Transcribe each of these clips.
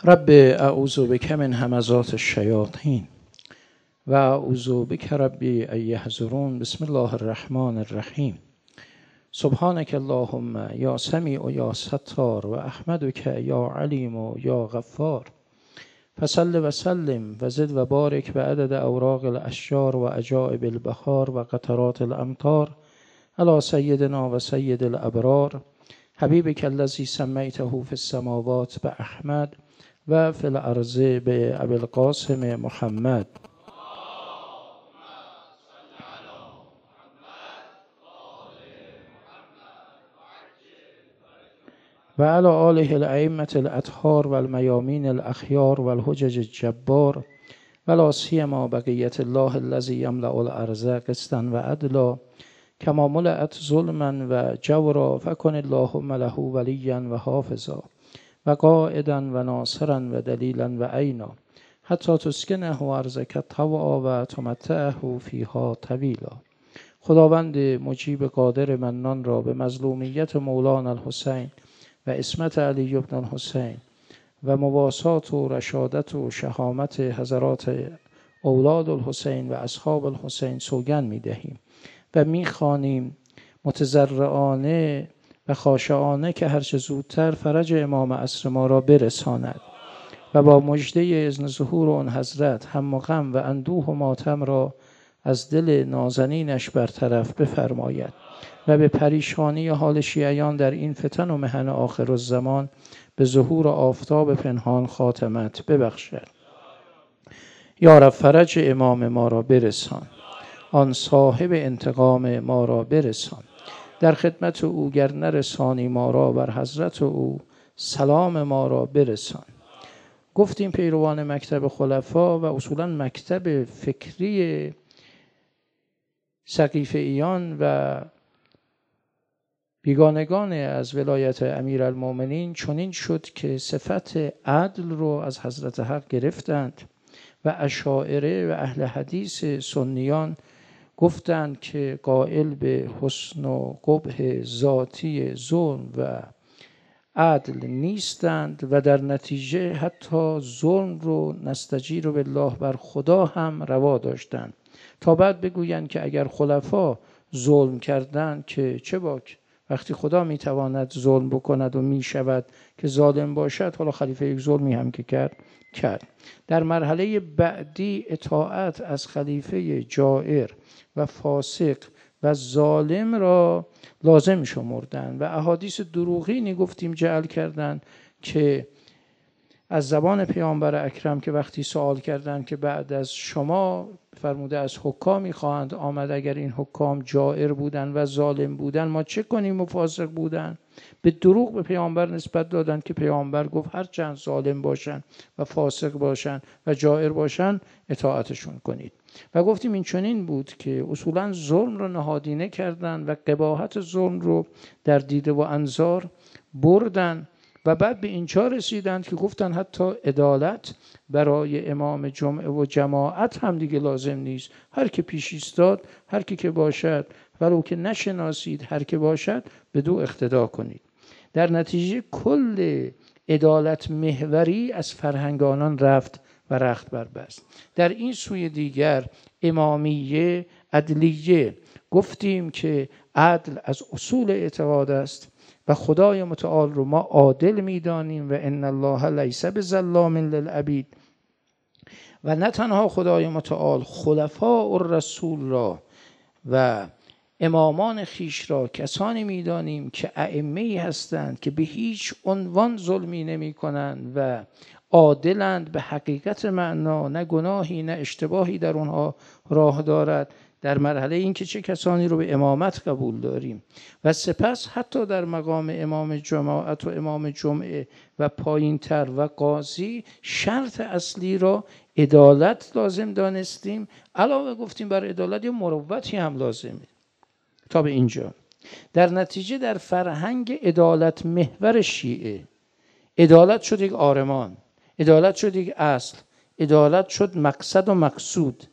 رب اعوذ بک من همزات الشیاطین و اعوذ بک ربی ان یحضرون. بسم الله الرحمن الرحیم. سبحانک اللهم یا سمیع یا ستار و احمدک یا علیم و یا غفار. فصل و سلم و زد و بارک به عدد اوراق الاشجار و عجائب البحار و قطرات الامطار علی سیدنا و سید الابرار حبیبک الذی سمیته فی السماوات به احمد و فی الارض به ابی القاسم محمد. و علی آله الائمة الاطهار و المیامین الاخیار و الحجج الجبار و لا سیما بقیة الله الذی یملأ الارض قسطا و عدلا کما ملأت ظلما و جورا فکن اللهم له ولیا و حافظا و قائدا و ناصرا و دلیلا و عینا حتی تسکنه ارضک طوعا و تمتعه فیها طویلا. خداوند مجیب قادر منان را به مظلومیت مولانا الحسین و عصمت علی بن الحسین و مواسات و رشادت و شهامت حضرات اولاد الحسین و اصحاب الحسین سوگند می‌دهیم و می‌خوانیم متضرعانه و خاشعانه که هرچه زودتر فرج امام عصر ما را برساند و با مژده اذن ظهور آن حضرت هم و غم و اندوه و ماتم را از دل نازنینش برطرف بفرماید و به پریشانی حال شیعیان در این فتن و محن آخر الزمان به ظهور آفتاب پنهان خاتمت ببخشد. یا رب فرج امام ما را برسان، آن صاحب انتقام ما را برسان. در خدمت او گر نرسانی ما را، بر حضرت او سلام ما را برسان. گفتیم پیروان مکتب خلفا و اصولا مکتب فکری سقیفیان و بیگانگان از ولایت امیرالمومنین چنین شد که صفت عدل رو از حضرت حق گرفتند و اشاعره و اهل حدیث سنیان گفتند که قائل به حسن و قبح ذاتی ظلم و عدل نیستند و در نتیجه حتی ظلم رو نستجیر بالله بر خدا هم روا داشتند تا بعد بگویند که اگر خلفا ظلم کردند که چه باک، وقتی خدا میتواند ظلم بکند و میشود که ظالم باشد، حالا خلیفه یک ظلمی هم که کرد. در مرحله بعدی اطاعت از خلیفه جائر و فاسق و ظالم را لازم شمردند و احادیث دروغینی گفتیم جعل کردند که از زبان پیامبر اکرم که وقتی سوال کردند که بعد از شما فرموده از حکامی خواهند آمد، اگر این حکام جائر بودن و ظالم بودن ما چه کنیم و فاسق بودن، به دروغ به پیامبر نسبت دادن که پیامبر گفت هر چند ظالم باشن و فاسق باشن و جائر باشن اطاعتشون کنید. و گفتیم این چنین بود که اصولا ظلم رو نهادینه کردن و قباحت ظلم رو در دیده و انظار بردن و بعد به اینجا رسیدند که گفتن حتی عدالت برای امام جمعه و جماعت هم دیگه لازم نیست، هر که پیش ایستاد، هر که باشد، ولو که نشناسید، هر که باشد بدو اقتدا کنید. در نتیجه کل عدالت محوری از فرهنگ آنان رفت و رخت بربست. در این سوی دیگر امامیه، عدلیه، گفتیم که عدل از اصول اعتقاد است و خدای متعال رو ما عادل میدانیم و ان الله لیس بظلام للعبید. و نه تنها خدای متعال، خلفاء الرسول را و امامان خیش را کسانی میدانیم که ائمه‌ای هستند که به هیچ عنوان ظلمی نمی کنند و عادلند به حقیقت معنا، نه گناهی نه اشتباهی در اونها راه دارد. در مرحله این که چه کسانی رو به امامت قبول داریم و سپس حتی در مقام امام جماعت و امام جمعه و پایین تر و قاضی شرط اصلی را عدالت لازم دانستیم. علاوه گفتیم بر عدالت یه مروتی هم لازمه. تا به اینجا در نتیجه در فرهنگ عدالت محور شیعه، عدالت شد یک آرمان، عدالت شد یک اصل، عدالت شد مقصد و مقصود،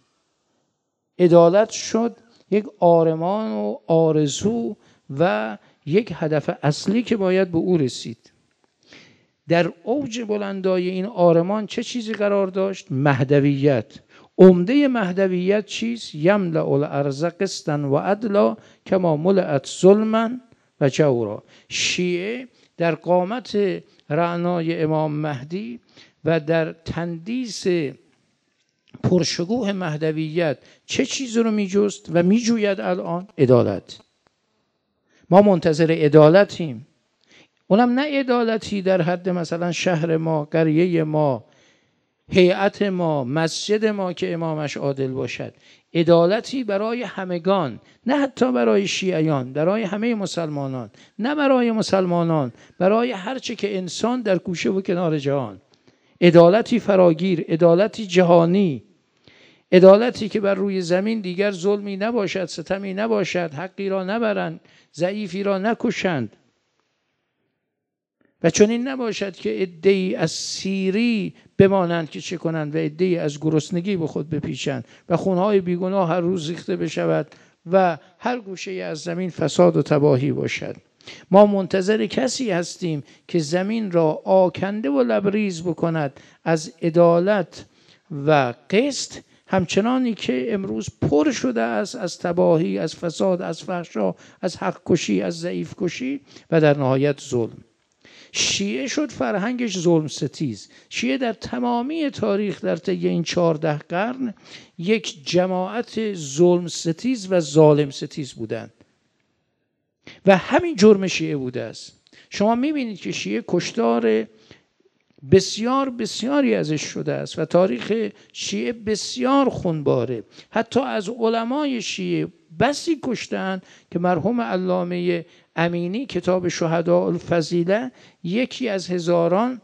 عدالت شد یک آرمان و آرزو و یک هدف اصلی که باید به او رسید. در اوج بلندای این آرمان چه چیزی قرار داشت؟ مهدویت. عمده مهدویت چیست؟ یملأ الارض قسطا و عدلا کما ملئت ظلما و جورا. شیعه در قامت رعنای امام مهدی و در تندیس پرشکوه مهدویت چه چیزی رو میجست و میجوید الان؟ عدالت. ما منتظر عدالتیم، اونم نه عدالتی در حد مثلا شهر ما، قریه ما، هیئت ما، مسجد ما که امامش عادل باشد. عدالتی برای همگان، نه حتی برای شیعیان، برای همه مسلمانان، نه برای مسلمانان، برای هرچه که انسان در گوشه و کنار جهان. عدالتی فراگیر، عدالتی جهانی، عدالتی که بر روی زمین دیگر ظلمی نباشد، ستمی نباشد، حقی را نبرند، ضعیفی را نکشند و چنین نباشد که عده‌ای از سیری بمانند که چه کنند و عده‌ای از گرسنگی به خود بپیچند و خونهای بیگناه هر روز ریخته بشود و هر گوشه از زمین فساد و تباهی باشد. ما منتظر کسی هستیم که زمین را آکنده و لبریز بکند از عدالت و قسط، همچنانی که امروز پر شده است از تباهی، از فساد، از فحشا، از حق کشی، از ضعیف کشی و در نهایت ظلم. شیعه شد فرهنگش ظلم ستیز. شیعه در تمامی تاریخ در طی این 14 قرن یک جماعت ظلم ستیز و ظالم ستیز بودند و همین جرم شیعه بوده است. شما میبینید که شیعه کشتار بسیار بسیاری ازش شده است و تاریخ شیعه بسیار خونباره. حتی از علمای شیعه بسی کشتند که مرحوم علامه امینی کتاب شهداء الفضیله یکی از هزاران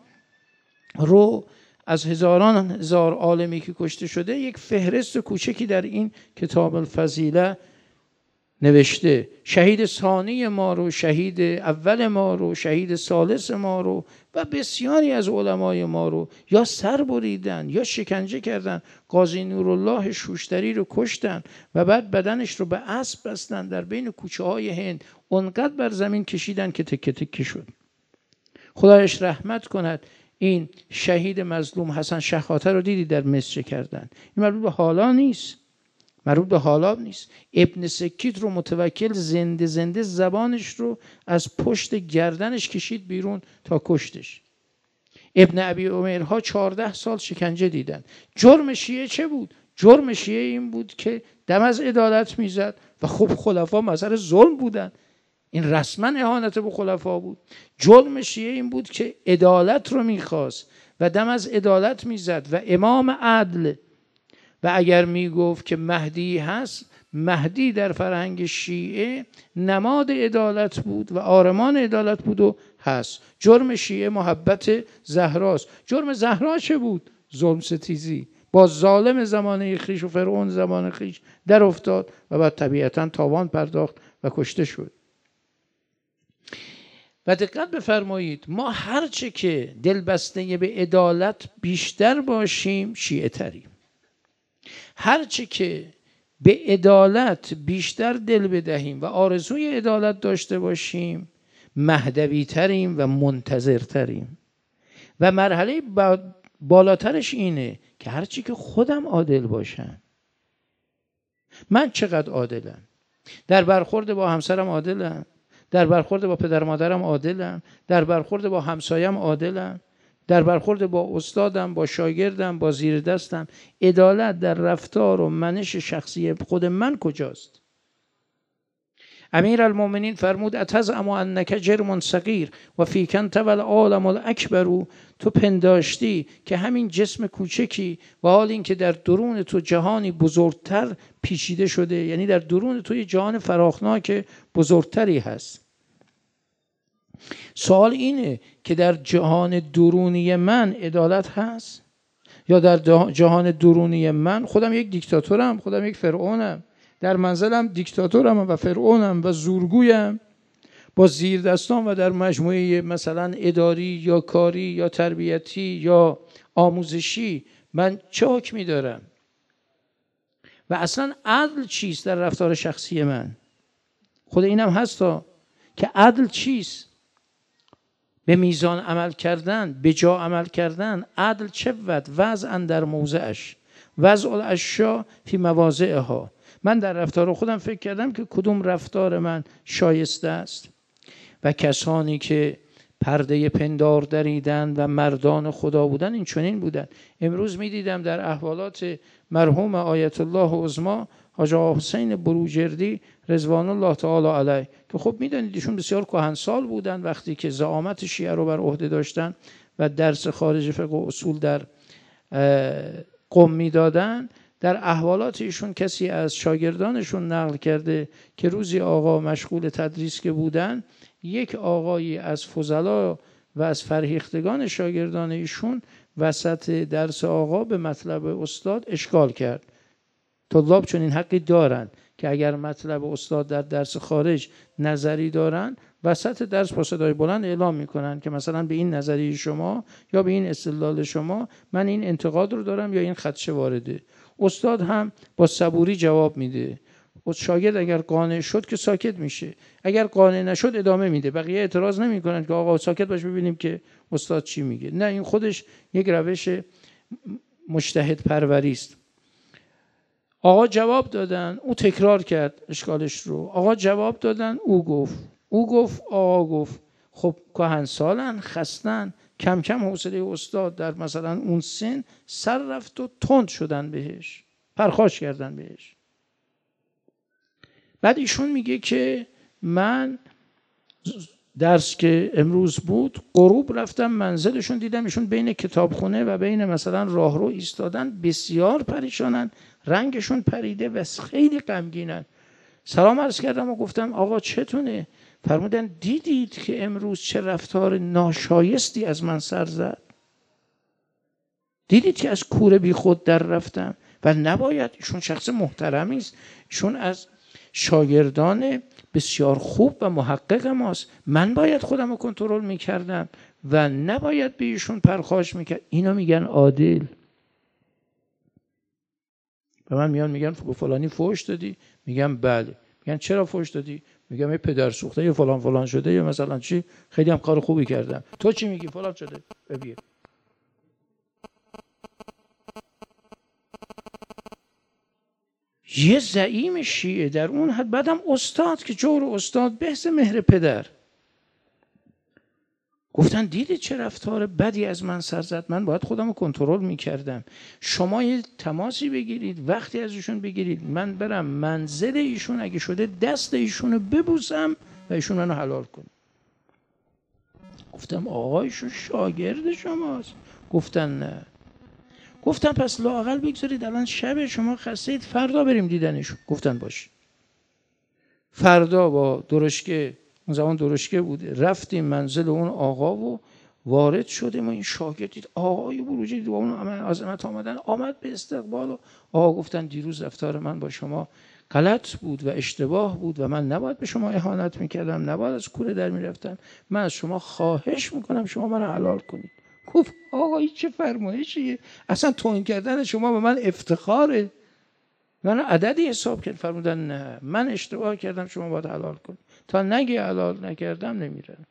رو از هزار عالمی که کشته شده یک فهرست کوچکی در این کتاب الفضیله نوشته. شهید ثانی ما رو، شهید اول ما رو، شهید ثالث ما رو و بسیاری از علمای ما رو یا سر بریدن یا شکنجه کردن. قاضی نورالله شوشتری رو کشتن و بعد بدنش رو به اسب بستن، در بین کوچه های هند اونقدر بر زمین کشیدن که تکه تکه شد. خدایش رحمت کند. این شهید مظلوم حسن شحاته رو دیدی در مصر کردن. این مربوط به حالا نیست، مربوط به حالا نیست. ابن سکیت رو متوکل زنده زنده زبانش رو از پشت گردنش کشید بیرون تا کشتش. ابن ابی عمیرها 14 سال شکنجه دیدن. جرم شیعه چه بود؟ جرم شیعه این بود که دم از عدالت میزد و خب خلفا مظهر ظلم بودن، این رسما اهانت به خلفا بود. جرم شیعه این بود که عدالت رو میخواست و دم از عدالت میزد و امام عدل. و اگر میگفت که مهدی هست، مهدی در فرهنگ شیعه نماد عدالت بود و آرمان عدالت بود و هست. جرم شیعه محبت زهراست. جرم زهرا چه بود؟ ظلم ستیزی. با ظالم زمانه خویش و فرعون زمان خویش در افتاد و بعد طبیعتا تاوان پرداخت و کشته شد. و دقت بفرمایید، ما هرچه که دلبسته به عدالت بیشتر باشیم شیعه تریم، هرچه که به عدالت بیشتر دل بدهیم و آرزوی عدالت داشته باشیم مهدوی تریم و منتظر تریم. و مرحله بالاترش اینه که هرچی که خودم عادل باشم. من چقدر عادلم؟ در برخورد با همسرم عادلم، در برخورد با پدر مادرم عادلم، در برخورد با همسایم عادلم، در برخورد با استادم، با شاگردم، با زیر دستم. عدالت در رفتار و منش شخصی خود من کجاست؟ امیرالمومنین فرمود اتزعم انک جرم صغیر و فیک انت والعالم الاکبر. تو پنداشتی که همین جسم کوچکی و حال این که در درون تو جهانی بزرگتر پیچیده شده، یعنی در درون تو یه جهان فراخناک بزرگتری هست. سوال اینه که در جهان درونی من عدالت هست یا در جهان درونی من خودم یک دیکتاتورم، خودم یک فرعونم، در منزلم دیکتاتورم و فرعونم و زورگویم با زیر دستان و در مجموعه مثلا اداری یا کاری یا تربیتی یا آموزشی من چه حکمی دارم؟ و اصلا عدل چیست در رفتار شخصی من؟ خود اینم هستا که عدل چیست؟ به میزان عمل کردن، به جا عمل کردن. عدل چه بود؟ وضع در موضعش، وضع الاشیا فی مواضعها. من در رفتار خودم فکر کردم که کدوم رفتار من شایسته است. و کسانی که پرده پندار دریدن و مردان خدا بودن این چنین بودن. امروز می دیدم در احوالات مرحوم آیت الله عظما حاج آقا حسین بروجردی رضوان الله تعالی علیه که خب میدونید ایشون بسیار کهنسال بودن وقتی که زعامت شیعه رو بر عهده داشتن و درس خارج فقه و اصول در قم میدادن. در احوالات ایشون کسی از شاگردانشون نقل کرده که روزی آقا مشغول تدریس که بودن، یک آقایی از فضلا و از فرهیختگان شاگردان ایشون وسط درس آقا به مطلب استاد اشکال کرد. طلاب چون این حقی دارن که اگر مطلب استاد در درس خارج نظری دارن، وسط درس با صدای بلند اعلام میکنن که مثلا به این نظریه شما یا به این استدلال شما من این انتقاد رو دارم یا این خدشه وارده. استاد هم با صبوری جواب میده. شاگرد اگر قانع شد که ساکت میشه، اگر قانع نشد ادامه میده. بقیه اعتراض نمیکنن که آقا ساکت باش ببینیم که استاد چی میگه. نه، این خودش یک روش مجتهد پروری است. آقا جواب دادن، او تکرار کرد اشکالش رو. آقا جواب دادن، او گفت آقا گفت. خب کهنسالن، خستن، کم کم حوصله استاد در مثلا اون سن سر رفت و تند شدن بهش، پرخاش کردن بهش. بعد ایشون میگه که من درس که امروز بود غروب رفتم منزلشون، دیدم ایشون بین کتابخونه و بین مثلا راهرو ایستادن، بسیار پریشانن، رنگشون پریده و خیلی غمگینن. سلام عرض کردم و گفتم آقا چتونه؟ فرمودن دیدید که امروز چه رفتار ناشایستی از من سر زد؟ دیدید که از کوره بی خود در رفتم؟ و نباید، ایشون شخص محترمی است، ایشون از شاگردان بسیار خوب و محقق ماست، من باید خودم رو کنترل میکردم و نباید به ایشون پرخاش میکرد. اینا میگن عادل. به من میگن فلانی فحش دادی؟ میگم بله. میگن چرا فحش دادی؟ میگم یه پدر سوخته یا فلان فلان شده یا مثلا چی، خیلی هم کار خوبی کردم. تو چی میگی؟ فلان شده. ببین یه زعیم شیعه در اون حد، بعدم استاد که جور استاد بحث مهر پدر. گفتن دیدید چه رفتار بدی از من سر زد؟ من باید خودم رو کنترل میکردم. شما یه تماسی بگیرید، وقتی از ایشون بگیرید، من برم منزل ایشون، اگه شده دست ایشون رو ببوسم و ایشون منو حلال کنه. گفتم آقایشون شاگرد شماست. گفتن نه. گفتم پس لااقل بگذارید الان شب شما خستید، فردا بریم دیدنشون. گفتن باشه. فردا با درشکه، اون زمان درشکه بود، رفتیم منزل اون آقا و وارد شدیم و این شاگرد دید آقای بروجردی با اون عظمت آمد به استقبال و آقا گفتن دیروز رفتار من با شما غلط بود و اشتباه بود و من نباید به شما اهانت میکردم، نباید از کوره در میرفتم، من از شما خواهش میکنم شما من حلال کنید. گفت آقا این چه فرمایشیه؟ اصلا توهین کردن شما به من افتخاره. من عددی حساب کرد. فرمودن نه، من اشتباه کردم، شما باید حلال کنید. تا نگی حلال نکردم نمیرم.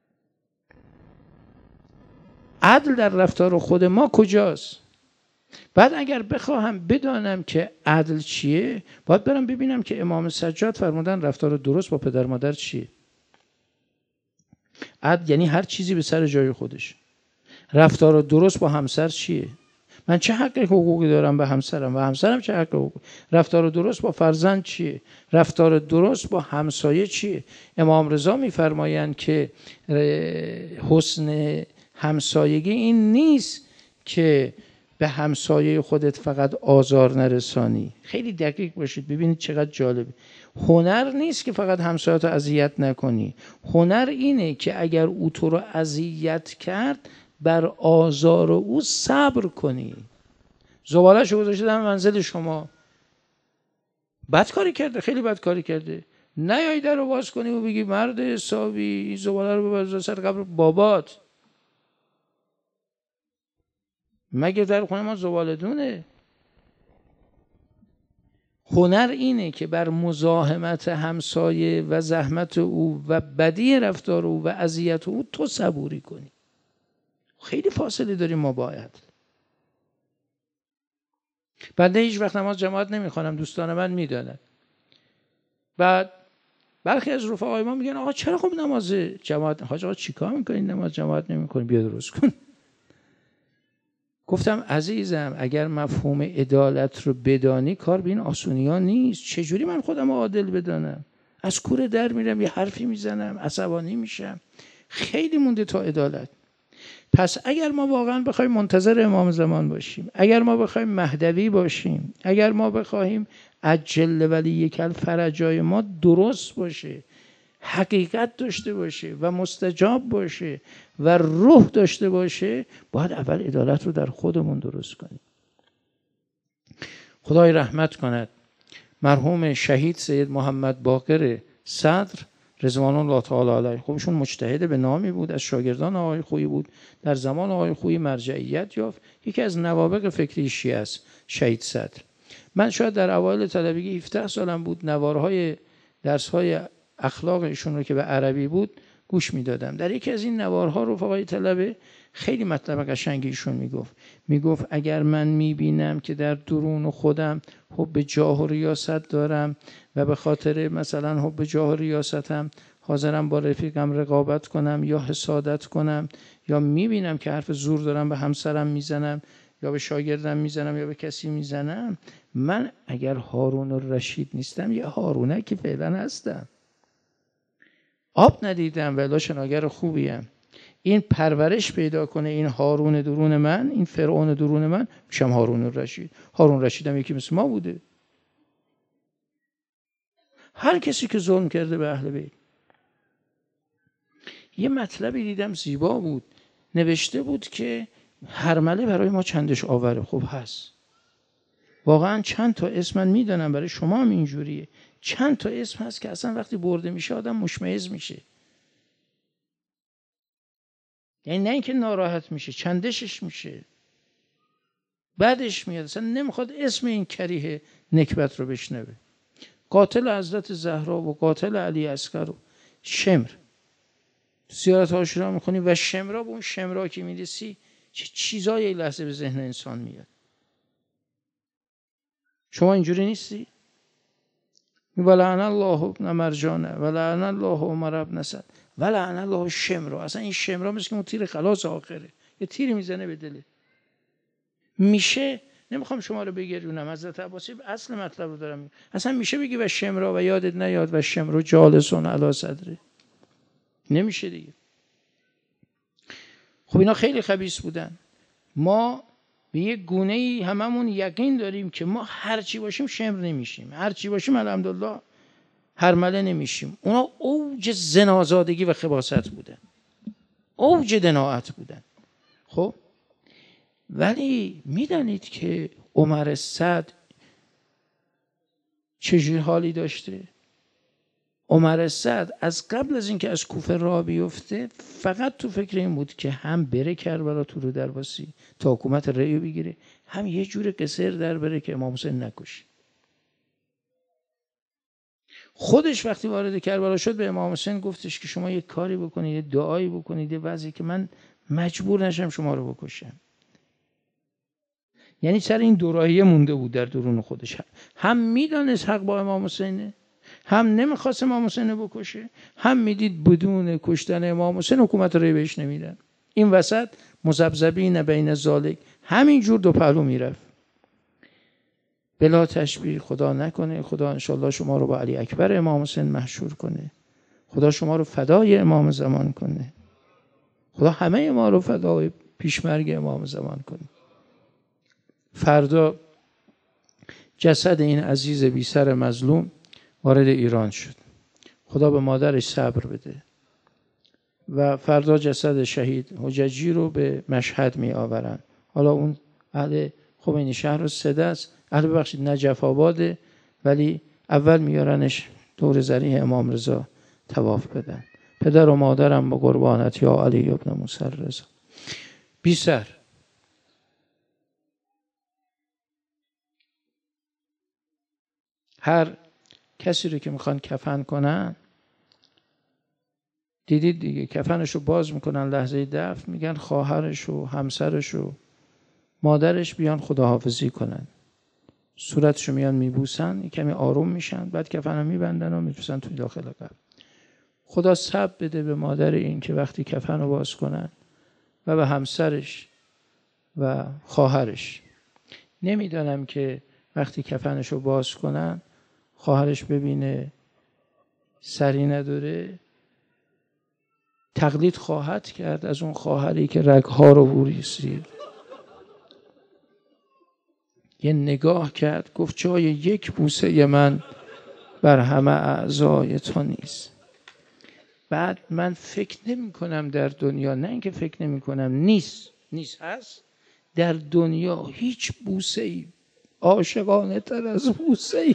عدل در رفتار خود ما کجاست؟ بعد اگر بخواهم بدانم که عدل چیه، باید برم ببینم که امام سجاد فرمودن رفتار درست با پدر مادر چیه. عدل یعنی هر چیزی به سر جای خودش. رفتار درست با همسر چیه؟ من چه حق حقوقی دارم به همسرم و همسرم چه حق حقوقی؟ رفتار درست با فرزند چیه؟ رفتار درست با همسایه چیه؟ امام رضا میفرمایند که حسن همسایگی این نیست که به همسایه خودت فقط آزار نرسانی. خیلی دقیق باشید ببینید چقدر جالبه. هنر نیست که فقط همسایه‌تو اذیت نکنی. هنر اینه که اگر او تو رو اذیت کرد بر آزار او صبر کنی. زباله‌شو گذاشته دم منزل شما، بد کاری کرده، خیلی بد کاری کرده، نیایی در رو باز کنی و بگی مرد حسابی این زباله رو ببر سر قبر بابات. مگه در خونه ما زباله دونه؟ هنر اینه که بر مزاحمت همسایه و زحمت او و بدی رفتار او و اذیت او تو صبوری کنی. خیلی فاصله داریم ما با عدل. بنده هیچ وقت نماز جماعت نمیخوانم، دوستان من میدانند. بعد برخی از رفقای ما میگن آقا چرا خب نماز جماعت، حاج آقا چیکار میکنین نماز جماعت نمیکنین، بیا درست کن. گفتم عزیزم اگر مفهوم عدالت رو بدانی کار به این آسونی ها نیست. چجوری من خودم عادل بدانم؟ از کوره در میرم یه حرفی میزنم عصبانی میشم. خیلی مونده تا عدالت. پس اگر ما واقعا بخوایم منتظر امام زمان باشیم، اگر ما بخوایم مهدوی باشیم، اگر ما بخوایم عجل ولی کل فرجای ما درست باشه، حقیقت داشته باشه و مستجاب باشه و روح داشته باشه، باید اول عدالت رو در خودمون درست کنیم. خدای رحمت کند مرحوم شهید سید محمد باقر صدر رضوان الله تعالی علیه. خب ایشون مجتهد به نامی بود، از شاگردان آقای خویی بود، در زمان آقای خویی مرجعیت یافت، یکی از نوابغ فکری شیعه است شهید صدر. من شاید در اوایل طلبگی 17 سالم بود، نوارهای درس‌های اخلاق ایشون رو که به عربی بود گوش میدادم. در یکی از این نوارها رفقای طلبه خیلی مطلب قشنگی ایشون میگفت اگر من میبینم که در درون خودم حب جاه و ریاست دارم و به خاطر مثلا حب جاه و ریاستم حاضرم با رفیقم رقابت کنم یا حسادت کنم، یا میبینم که حرف زور دارم به همسرم میزنم یا به شاگردم میزنم یا به کسی میزنم، من اگر هارون الرشید نیستم یه هارونکی فعلا هستم. آب ندیدم ولی شناگر خوبیم. این پرورش پیدا کنه این هارون درون من، این فرعون درون من، میشم هارون الرشید. هارون الرشید هم یکی مثل ما بوده. هر کسی که ظلم کرده به اهل بیت. یه مطلبی دیدم زیبا بود، نوشته بود که هرمله برای ما چندش آوره. خب هست واقعا چند تا اسم من میدانم، برای شما هم اینجوریه، چند تا اسم هست که اصلا وقتی برده میشه آدم مشمئز میشه. یعنی نه اینکه ناراحت میشه، چندشش میشه، بعدش میاد اصلا نمیخواد اسم این کریه نکبت رو بشنوه. قاتل حضرت زهرا و قاتل علی اصغر و شمر، سیارت عاشورا میخونی و شمرا، به اون شمرا که میرسی چه چیزایی این لحظه به ذهن انسان میاد. شما اینجوری نیستی؟ ولعن الله ابن مرجانه ولعن الله عمر ابن سعد ولعن الله شمرا. اصلا این شمرا مثل که اون تیر خلاص آخره، یه تیری میزنه به دلت. میشه، نمیخوام شما رو بگیرونم، حضرت عباسی اصل مطلب رو دارم، اصلا میشه بگی و شمرا و یادت نیاد و شمرا جالسون علی صدره؟ نمیشه دیگه. خب اینا خیلی خبیث بودن. ما به یک گونه‌ای هممون یقین داریم که ما هرچی باشیم شمر نمیشیم، هرچی باشیم الحمدلله هرمله نمیشیم. اونا اوج زنازادگی و خباثت بودن، اوج دناعت بودن. خب ولی میدانید که عمر سعد چجوری حالی داشته؟ عمر سعد از قبل از اینکه از کوفه راه بیفته فقط تو فکر این بود که هم بره کربلا تو رو درواسی تا حکومت رأیو بگیره، هم یه جور قصر در بره که امام حسین نکشه. خودش وقتی وارد کربلا شد به امام حسین گفتش که شما یه کاری بکنید، یه دعایی بکنید، یه وضعی که من مجبور نشم شما رو بکشم. یعنی سر این دوراهیه مونده بود در درون خودش، هم میدانست حق با امام حسینه، هم نمیخواست امام حسین بکشه، هم میدید بدون کشتن امام حسین حکومت رو بهش نمیدن. این وسط مذبذبین بین ذالک، همین جور دو پهلو میرفت. بلا تشبیه، خدا نکنه، خدا انشالله شما رو با علی اکبر امام حسین محشور کنه، خدا شما رو فدای امام زمان کنه، خدا همه ما رو فدای پیشمرگ امام زمان کنه. فردا جسد این عزیز بی سر مظلوم وارد ایران شد. خدا به مادرش صبر بده و فردا جسد شهید حججی رو به مشهد می آورن. حالا اون اهل خمینی شهر و سده است، اهل ببخشید نجف آباده، ولی اول میارنش دور ضریح امام رضا طواف بدن. پدر و مادرم با قربانت یا علی ابن موسی رضا. بی سر هر کسی رو که میخوان کفن کنن، دیدید دیگه، کفنش رو باز میکنن لحظه دفن، میگن خواهرش و همسرش و مادرش بیان خداحافظی کنن، صورتشو میان میبوسن، کمی آروم میشن، بعد کفن رو میبندن و میفرستن توی داخل قبر. خدا صبر بده به مادر این که وقتی کفن رو باز کنن و به همسرش و خواهرش. نمیدانم که وقتی کفنش رو باز کنن خواهرش ببینه سری نداره، تقلید خواهد کرد از اون خواهری که رگها رو بریسید. یه نگاه کرد گفت جای یک بوسه من بر همه اعضای تو نیست. بعد من فکر نمی کنم در دنیا، نه اینکه فکر نمی کنم، نیست هست در دنیا هیچ بوسه‌ای عاشقانه تر از بوسه‌ای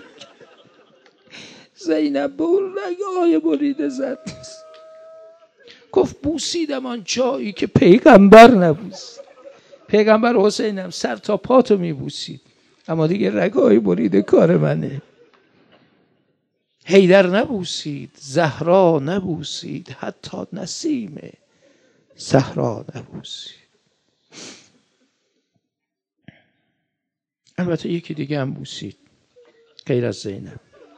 زینب به اون رگ‌های بریده زد. گفت بوسیدم آن جایی که پیغمبر نبوسید. پیغمبر حسینم سر تا پاتو میبوسید، اما دیگه رگ‌های بریده کار منه. حیدر نبوسید، زهرا نبوسید، حتی نسیم صحرا نبوسید. البته یکی دیگه هم بوسید غیر از زینب.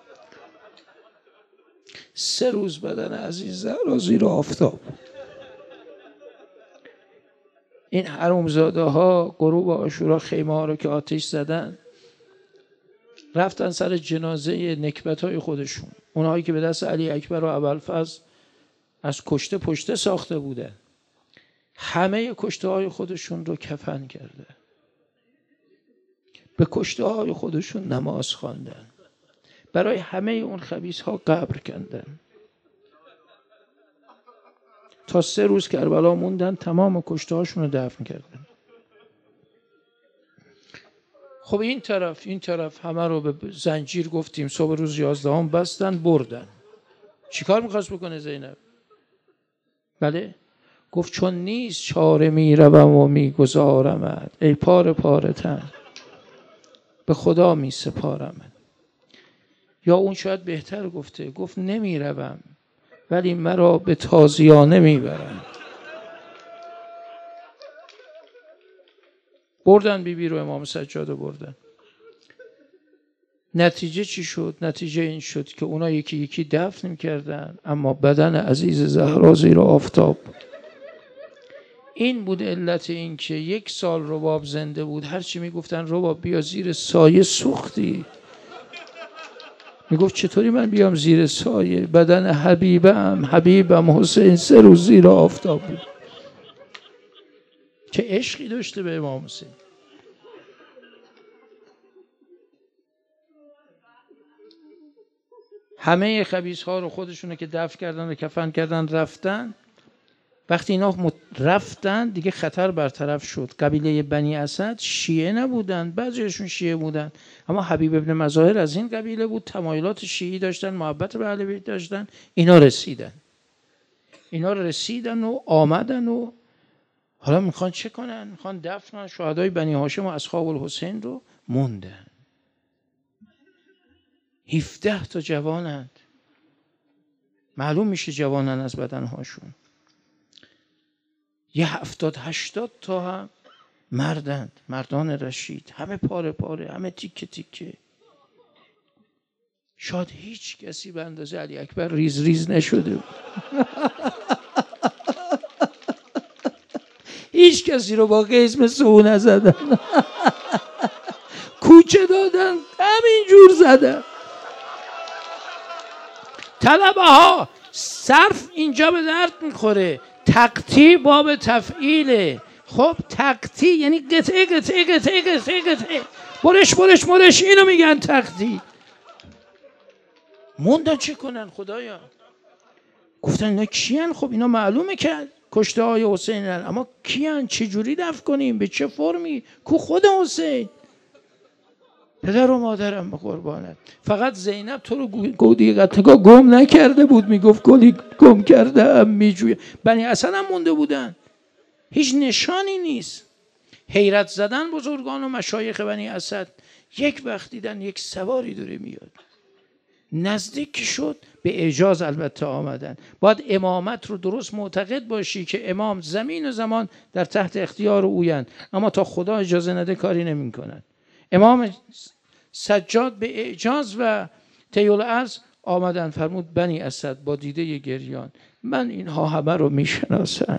3 روز بدن عزیز زهرا زیر آفتاب. این حرومزاده ها غروب عاشورا خیمه ها رو که آتش زدن، رفتن سر جنازه نکبت های خودشون، اونهایی که به دست علی اکبر و ابوالفضل از کشته پشته ساخته بودن. همه کشته های خودشون رو کفن کرده، به کشته های خودشون نماز خواندن، برای همه اون خبیث ها قبر کندن. تا 3 روز کربلا موندن، تمام کشته هاشون رو دفن کردن. خب این طرف همه رو به زنجیر گفتیم، صبح روز 11 بستن بردن. چیکار میخواست بکنه زینب؟ بله گفت چون نیست چاره میروم و میگذارمت، ای پاره پاره تن به خدا میسپارمت. یا اون شاید بهتر گفته، گفت نمیروم ولی مرا به تازیانه میبرن. بردن بیبی رو، امام سجاد رو بردن. نتیجه چی شد؟ نتیجه این شد که اونا یکی یکی دفن میکردن، اما بدن عزیز زهرا زیر آفتاب. این بود علت این که 1 سال رباب زنده بود. هرچی میگفتن رباب بیا زیر سایه سوختی، میگفت چطوری من بیام زیر سایه؟ بدن حبیبم حسین 3 روز زیر آفتاب بود. چه عشقی داشته به امام حسین. همه خبیث ها رو خودشونو که دفن کردن و کفن کردن رفتن. وقتی اینا رفتن دیگه خطر برطرف شد. قبیله بنی اسد شیعه نبودن، بعضیشون شیعه بودن، اما حبیب ابن مظاهر از این قبیله بود، تمایلات شیعی داشتن، محبت به اهل بیت داشتن. اینا رسیدن و آمدن و حالا میخوان چه کنن؟ میخوان دفن شهدای بنی هاشم و اصحاب الحسین رو موندن. 17 تا جوانند، معلوم میشه جوانن از بدنهاشون. 70-80 تا هم مردند، مردان رشید، همه پاره پاره، همه تیکه تیکه. شاید هیچ کسی به اندازه علی اکبر ریز ریز نشده بود. هیچ کسی رو با قیز مثل او نزدن. کوچه دادن، همین جور زدن. طلبه ها صرف اینجا به درد میخوره. تقطی باب تفعیله. خب تقطی یعنی قطعه قطعه قطعه قطعه قطعه، برش اینو میگن تقطی. موندن چه کنن خدایا؟ گفتن اینا کیان؟ خب اینا معلومه که کشته های حسینن، اما کیان؟ چه جوری دفن کنیم؟ به چه فرمی؟ کو خود حسین؟ پدر و مادرم به قربانت. فقط زینب تو رو گودی قطعه گم نکرده بود، میگفت گلی گم کرده هم میجویه. بنی اسد هم مونده بودن، هیچ نشانی نیست. حیرت زدن بزرگان و مشایخ بنی اسد. یک وقت دیدن یک سواری داره میاد، نزدیک شد به اعجاز البته آمدن. باید امامت رو درست معتقد باشی که امام زمین و زمان در تحت اختیار اویند، اما تا خدا اجازه نده کاری نمی کنن. امام سجاد به اعجاز و طی الارض آمدن. فرمود بنی اسد با دیده گریان من اینها همه رو میشناسم،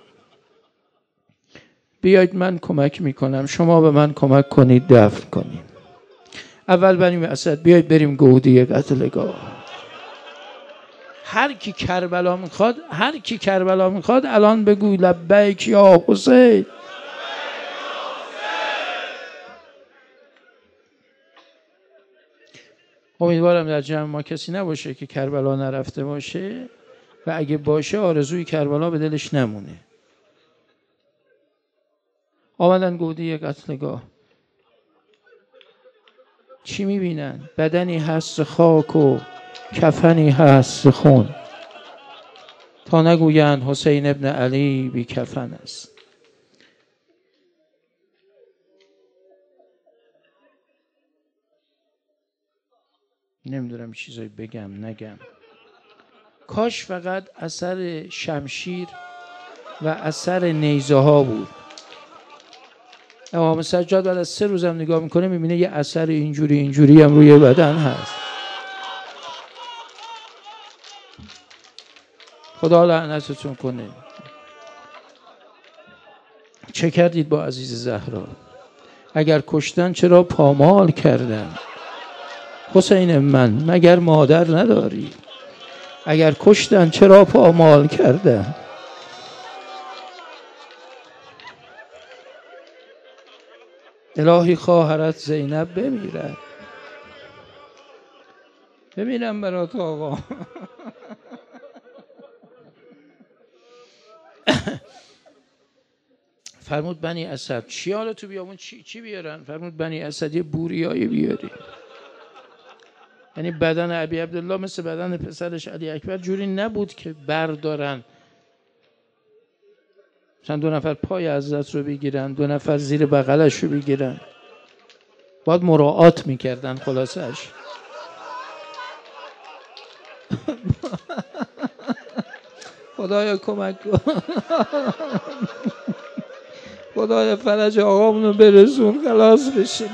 بیایید من کمک میکنم، شما به من کمک کنید دفن کنیم. اول بنی اسد بیایید بریم گودی قتلگاه. هر کی کربلا میخواد الان بگو لبیک یا حسین. امیدوارم در جمع ما کسی نباشه که کربلا نرفته باشه و اگه باشه آرزوی کربلا به دلش نمونه. آمدن گودی قتلگاه. چی میبینن؟ بدنی هست خاک و کفنی هست خون، تا نگویند حسین ابن علی بی کفن است. نمیدونم چیزایی بگم نگم. کاش فقط اثر شمشیر و اثر نیزه ها بود. امام سجاد بعد از 3 روزم نگاه میکنه میبینه یه اثر اینجوری هم روی بدن هست. خدا لعنتتون کنه. چه کردید با عزیز زهرا؟ اگر کشتن چرا پامال کردن؟ حسین من مگر مادر نداری؟ اگر کشتن چرا پامال کردن؟ الهی خواهرت زینب بمیرد. بمیرم برات آقا. فرمود بنی اسد چی حالا تو بیامون چی بیارن؟ فرمود بنی اسد یه بوریایی بیاری. یعنی بدن ابی عبدالله مثل بدن پسرش علی اکبر جوری نبود که بردارن مثلا 2 نفر پای حضرت رو بگیرن، 2 نفر زیر بغلش رو بگیرن. باید مراعات میکردن. خلاصش خدایا کمک کن. خدایا فرج آقامونو برسون خلاص بشیم.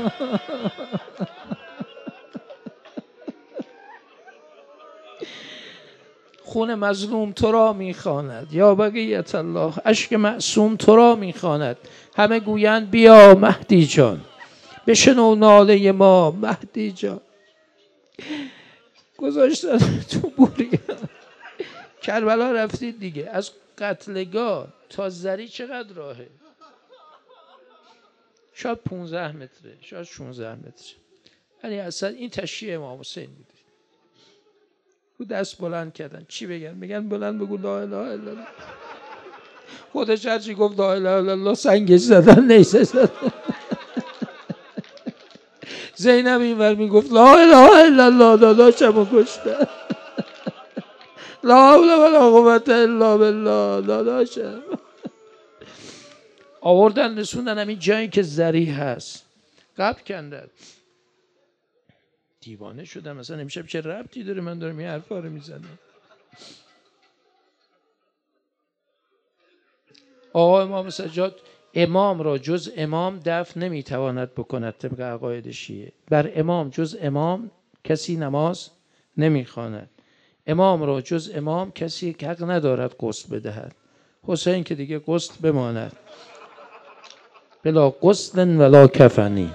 خون مظلوم تو را میخواند یا بقیت الله، اشک معصوم تو را میخواند. همه گویند بیا مهدی جان، بشنو ناله ما مهدی جان. گذاشتن تو بوری. کربلا رفتید دیگه. از قتلگاه تا زری چقدر راهه؟ شاید 15 متره، شاید 16 متره. یعنی اصلا این تشییع امام حسین بود. او دست بلند کردن. چی بگن؟ بگن بلند بگو لا اله الا الله. خودش هرچی گفت لا اله الا الله سنگش زدن، نیزه زدن. زینب اینور میگفت لا اله الا الله، داداشمو کشتن. لا حول ولا قوة الا بالله، داداشم. آوردن رسوندن همین جایی که زری هست. قبر کندن. دیوانه شدم. مثلا امشب چه ربطی داره من دارم این حرفا رو میزنم؟ آقا امام سجاد امام را جز امام دفن نمیتواند بکند طبق عقاید شیعه. بر امام جز امام کسی نماز نمیخواند. امام را جز امام کسی حق ندارد غسل بدهد. حسین که دیگه غسل بماند. بلا غسل ولا کفنی.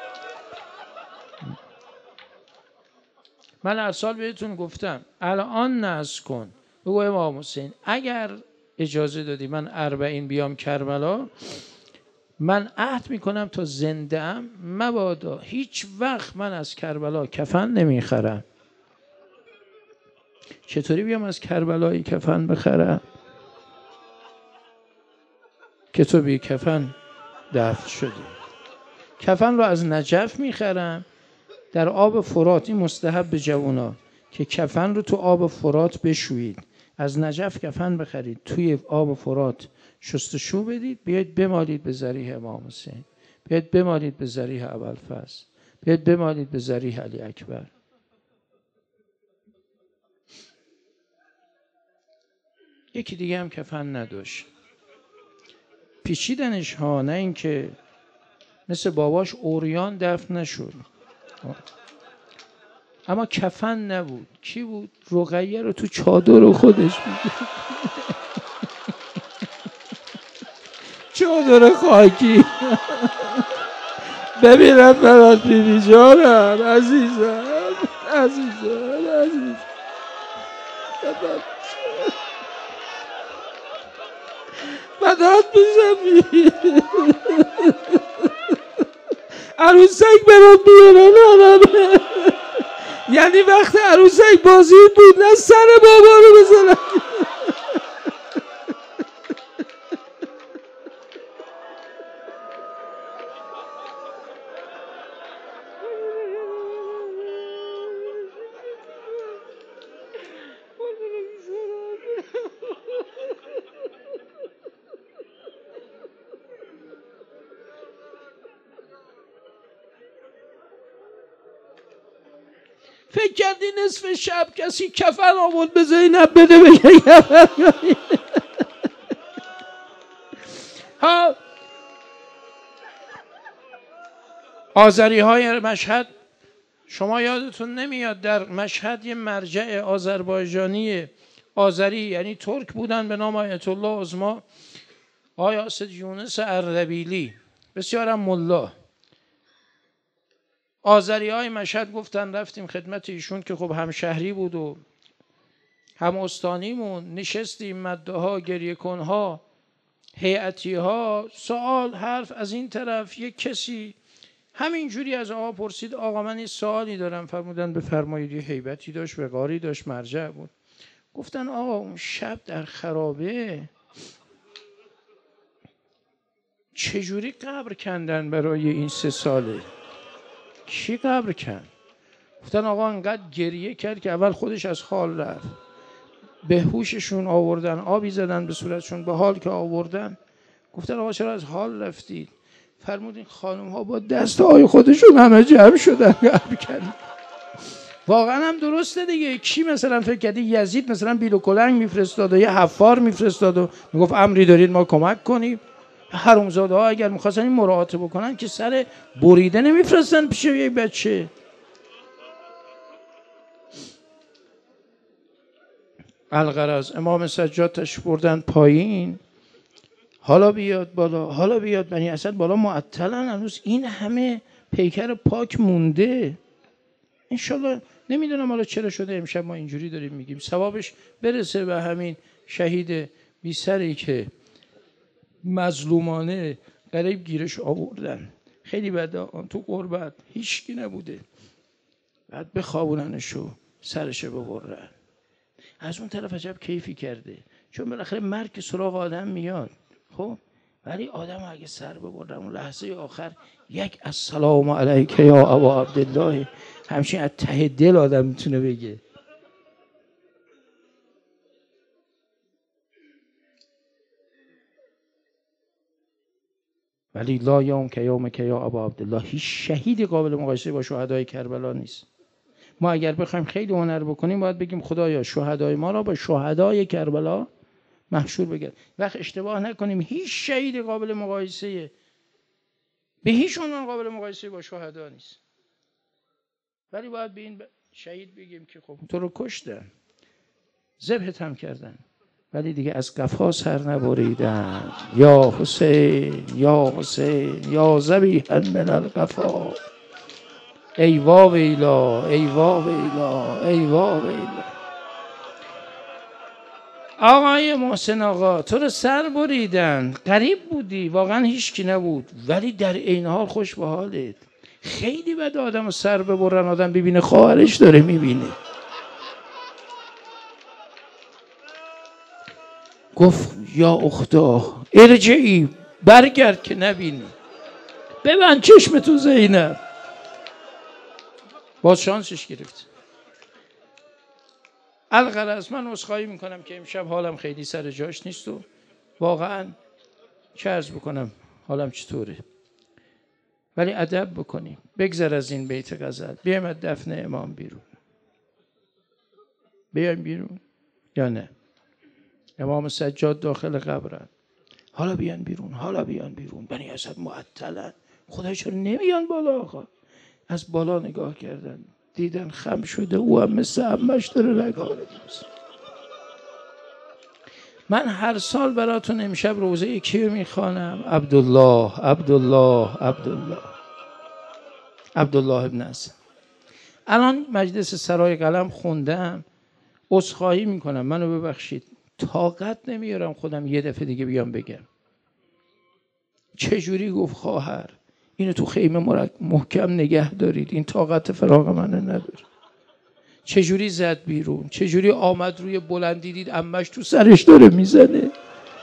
من هر سال بهتون گفتم الان نذر کن بگو امام حسین اگر اجازه دادی من 40 بیام کربلا، من عهد میکنم تا زنده ام مبادا هیچ وقت من از کربلا کفن نمیخرم. چطوری بیام از کربلایی کفن بخرم که تو بی کفن دفن شدی؟ کفن رو از نجف میخرم در آب فرات. این مستحب به جوونا که کفن رو تو آب فرات بشویید. از نجف کفن بخرید، توی آب فرات شستشو بدید، بیاید بمالید به ضریح امام حسین، بیاید بمالید به ضریح ابوالفضل، بیاید بمالید به ضریح علی اکبر. یکی دیگه هم کفن نداشت. پیچیدنش ها، نه اینکه مثل باباش عریان دفن نشد. اما کفن نبود. کی بود؟ رقیه رو تو چادر خودش بود. چادر خاکی. ببینم برات بیبی جانم، عزیزم عزیزم. بدات میزم. عروسک برات بیارن. یعنی وقت عروسک بازی بود، نه سر بابا رو بزنن. فکر کردی نصف شب کسی کفن آورد به زینب بده بگه کفن کنی؟ ها آذری های مشهد، شما یادتون نمیاد در مشهد یه مرجع آذربایجانی آذری یعنی ترک بودن به نام آیت الله عظما آقای اسد یونس اردبیلی، بسیارم ملا. آذری های مشهد گفتن رفتیم خدمت ایشون که خب همشهری بود و هم استانیمون، نشستیم مده ها گریه کنها هیئتی ها، سوال حرف از این طرف. یک کسی همینجوری از آقا پرسید آقا من این سوالی دارم. فرمودن بفرمایید. یه هیبتی داشت، وقاری داشت، مرجع بود. گفتن آقا اون شب در خرابه چجوری قبر کندن برای این 3 ساله؟ کی قبر کند؟ گفتن آقا انقدر گریه کرد که اول خودش از حال رفت، به هوششون آوردن، آبی زدن به صورتشون، به حال که آوردن گفتن آقا چرا از حال رفتید؟ فرمودین خانم ها با دستهای خودشون همه جمع شدن قبر کردن. واقعا هم درسته دیگه. کی مثلا فکر کردی یزید مثلا بیل و کلنگ میفرستاد و یه حفار میفرستاد و میگفت امری دارید ما کمک کنیم؟ حرومزاده ها اگر میخواستن این مراعات بکنن که سر بریده نمیفرستن پیش یک بچه. الغرض امام سجاد تش بردن پایین، حالا بیاد بالا، حالا بیاد بنی اسد بالا، معطلن هنوز. این همه پیکر پاک مونده. انشالله نمیدونم حالا چرا شده امشب ما اینجوری داریم میگیم، ثوابش برسه به همین شهید بی سری که مظلومانه غریب گیرش آوردن. خیلی بده تو قربت هیچکی نبوده، بعد بخوابوننشو سرشو ببرن. از اون طرف عجب کیفی کرده، چون بالاخره مرگ سراغ آدم میاد. خب ولی آدم اگه سر ببرن اون لحظه آخر یک السلام علیک یا ابا عبدالله همچین از ته دل آدم میتونه بگه. ولی لا یوم که یوم که یا ابا عبدالله، هیچ شهیدی قابل مقایسه با شهدای کربلا نیست. ما اگر بخوایم خیلی هنر بکنیم باید بگیم خدایا شهدای ما را با شهدای کربلا محشور بگرد. وقت اشتباه نکنیم، هیچ شهید قابل مقایسه به هیچ عنوان قابل مقایسه با شهدا نیست. ولی باید به این شهید بگیم که خب تو رو کشتن، ذبحت هم کردن، ولی دیگه از قفا سر نبریدن. یا حسین یا حسین یا ذبیحا من القفا، ای واویلا ای واویلا ای واویلا. آقای محسن آقا تو رو سر بریدن، غریب بودی، واقعا هیچ کی نبود، ولی در عین حال خوش به حالت. خیلی بد آدم رو سر ببرن، آدم ببینه خواهرش داره میبینه. گفت یا اختا ارجعی، برگرد که نبینی، ببند چشم تو زینب. باز شانسش گرفت. الغرض من عذرخواهی میکنم که امشب حالم خیلی سر جاش نیست و واقعا چه عرض بکنم حالم چطوره، ولی ادب بکنیم. بگذر از این بیت غزل، بیایم از دفن امام بیرون. بیایم بیرون یا نه؟ امام سجاد داخل قبرن، حالا بیان بیرون، حالا بیان بیرون. بنی اسد معطلن، خدا چرا نمیان بالا؟ آقا از بالا نگاه کردن، دیدن خم شده، او هم مثل عمش داره رگ‌ها رو می‌بوسه. من هر سال براتون امشب روزه کیو میخوانم؟ عبدالله ابن حسن. الان مجلس سرای قلم خوندم، عذرخواهی میکنم، منو ببخشید، طاقت نمیارم خودم یه دفعه دیگه بیام بگم. چجوری گفت خواهر اینو تو خیمه محکم نگه دارید، این طاقت فراغ منو نداره. چجوری زد بیرون، چجوری آمد روی بلندی، دید عمش تو سرش داره میزنه،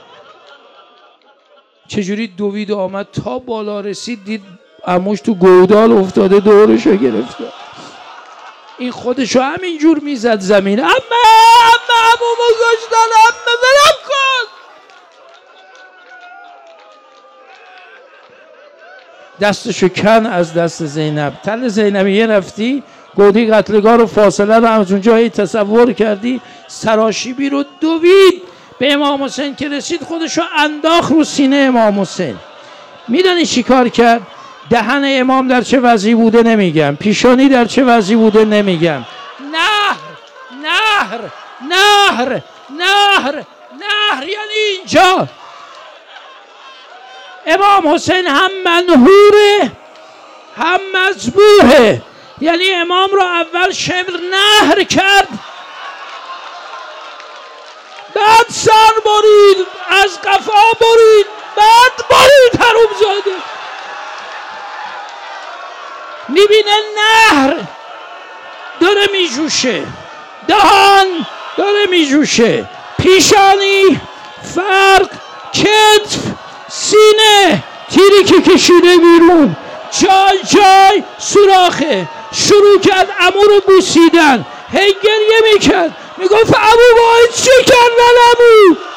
چجوری دوید آمد تا بالا رسید، دید عموش تو گودال افتاده، دورشو گرفته. این خودشو همینجور میزد زمین، عمومو گشتن، عمه برم کن. دستشو کن از دست زینب. تل زینبیه رفتی، گودی قتلگاه رو، فاصله رو از اونجا هی تصور کردی، سراشیبی رو دوید به امام حسین که رسید، خودشو انداخت رو سینه امام حسین. میدونی چی کار کرد؟ دهن امام در چه وضعی بوده نمیگم، پیشانی در چه وضعی بوده نمیگم، نهر یعنی اینجا. امام حسین هم منحوره هم مذبوحه، یعنی امام رو اول شبر نهر کرد، بعد سر برید، از قفا برید، بعد برید حرومزاده. میبینه نهر داره میجوشه، دهان داره میجوشه، پیشانی، فرق، کتف، سینه، تیری که کشیده بیرون، جای سوراخه. شروع کرد عمو رو بوسیدن، هی گریه میکرد، میگفت عمو باید چه کردن عمو؟